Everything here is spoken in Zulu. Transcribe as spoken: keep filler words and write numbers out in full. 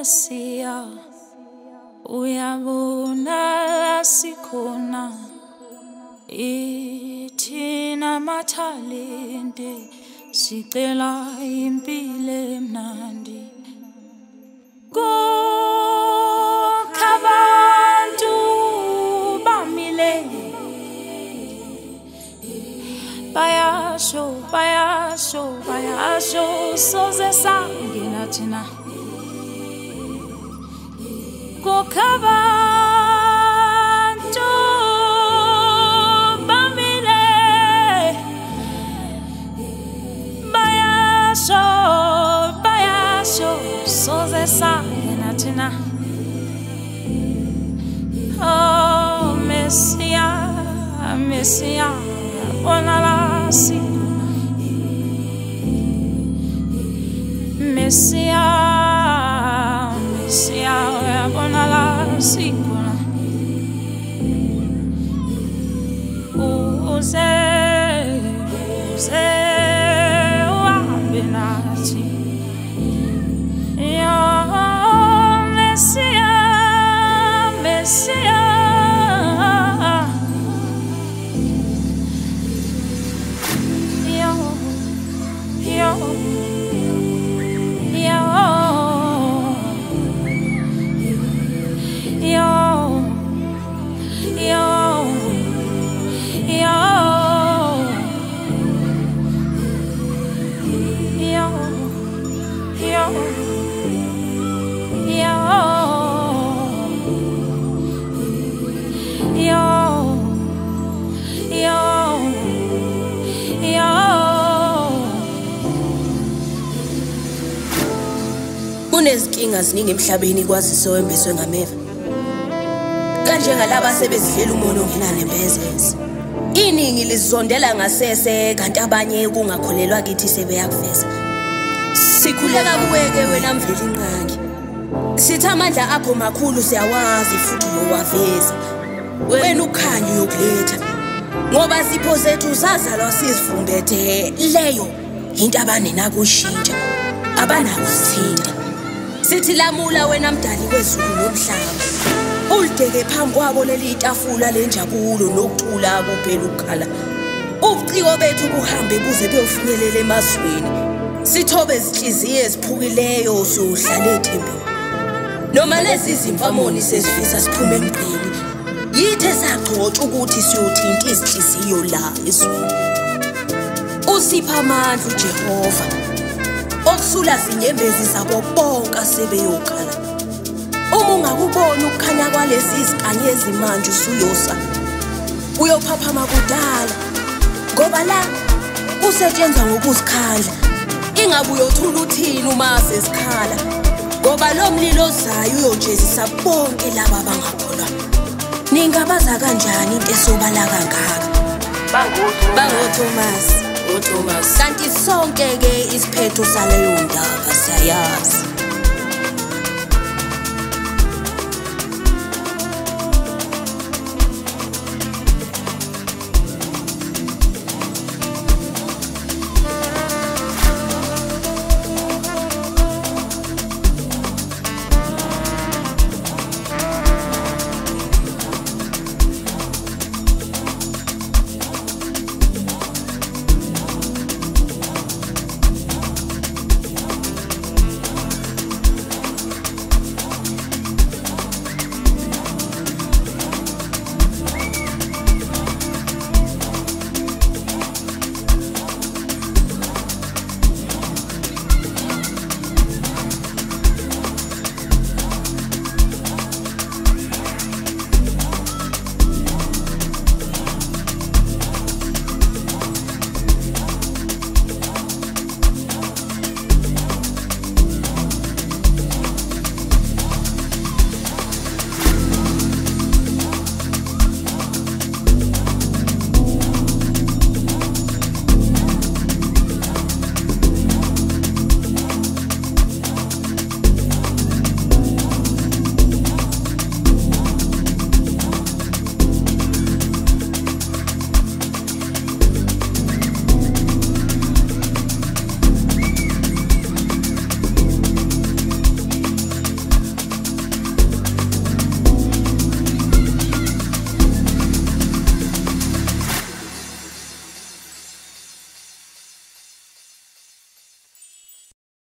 Mesia uyabona sikhona ithina mathalente sicela impilo emnandi kokhabantu bamile bayasho bayasho bayasho soze sangena thina kokhabantu bamile bayasho bayasho soze sangena thina oh Mesia Mesia ona la sikuna Mesia Mesia ona la sikuna uze uze wabenati ya Mesia Mesia Kunezinkinga ziningi emhlabeni kwazise wembeswe ngameva kanje ngalabo sebezidlela umono ongenanembezezi iningi lizondela ngasese kanti abanye kungakholelwa kithi sebeyakuveza sikhuleka kuweke wena mveli inqangi sithi amandla akho makhulu siyawazi futhi uyowaveza wena ukhanyo yokuletha ngoba zipho zethu zazalwa sizifumbethe leyo into abanena kushintsha abanakusithinta sithi lamula wena mdali wezulu nomhlaba ulideke phambi kwabo leli tafula lenjabulo nokucula kuphela ukukhala ubuciko bethu kuhambe buze beyofinyelela emazweni sithobe izinhliziyo eziphukileyo sohlala ethembeni noma lezi zimfamoni sesifisa siphume emqini yithe sagxotsha ukuthi siyothinta izinhliziyo la ezweni usipha amandla uJehova okusula zinyembezi zabo bonke sebeyokhala uma ungakubona ukukhanya kwalezi izikanyezi manje usuyosa uyophaphama kudala ngoba la usetshenzwa ngokuzikhandla ingabe uyothula uthini uma sesikhala ngoba lo mlilo ozayo uyojezisa bonke laba abangakholwa ningabaza kanjani into esobala kangaka bango Thomas uThomas kanti sonke ke isiphetho saleyo ndaba siyayazi